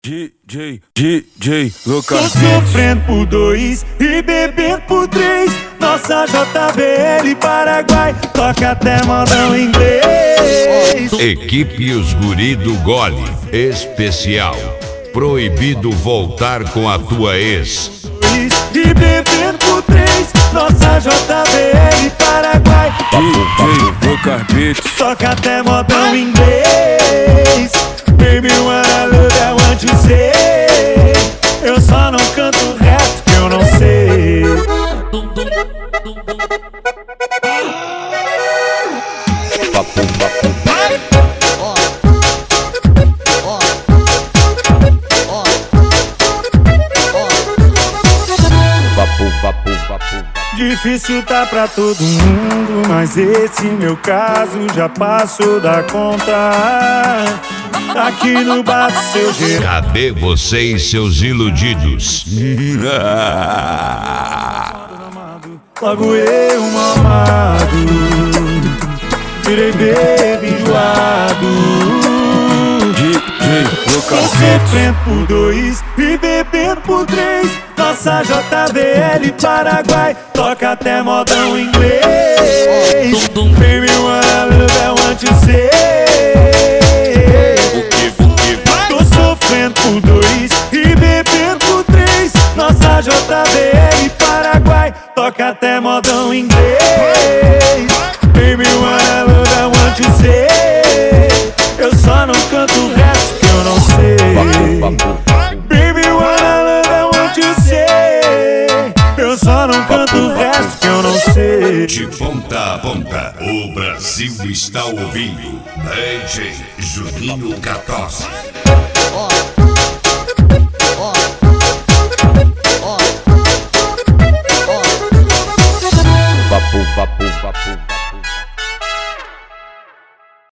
DJ Lucas. Tô sofrendo por 2 e bebendo por 3. Nossa JBL Paraguai toca até modão inglês. Equipe Os Guri do Gole especial. Proibido voltar com a tua ex. E bebendo por 3. Nossa JBL Paraguai DJ Lucas Beats. toca até modão inglês. Baby, what I love, I want you say. Eu só não canto o resto que eu não sei. Difícil tá pra todo mundo, mas esse meu caso já passou da conta. Aqui no bar do seu jeito. Cadê você e seus iludidos? Logo eu mamado, virei baby enjoado. DJ Lucas Sofrendo por 2 e bebendo por 3. Nossa JBL Paraguai toca até modão inglês. Baby, what I love, I want you say. Tô sofrendo por 2 e bebendo por 3. Nossa JBL Paraguai toca até modão inglês. Baby, what I love, I want you say. Eu só não canto o resto que eu não sei. Baby, what I love, I want you say. Eu só não canto o resto que eu não sei. De ponta a ponta, o Brasil está ouvindo. DJ Juninho 14.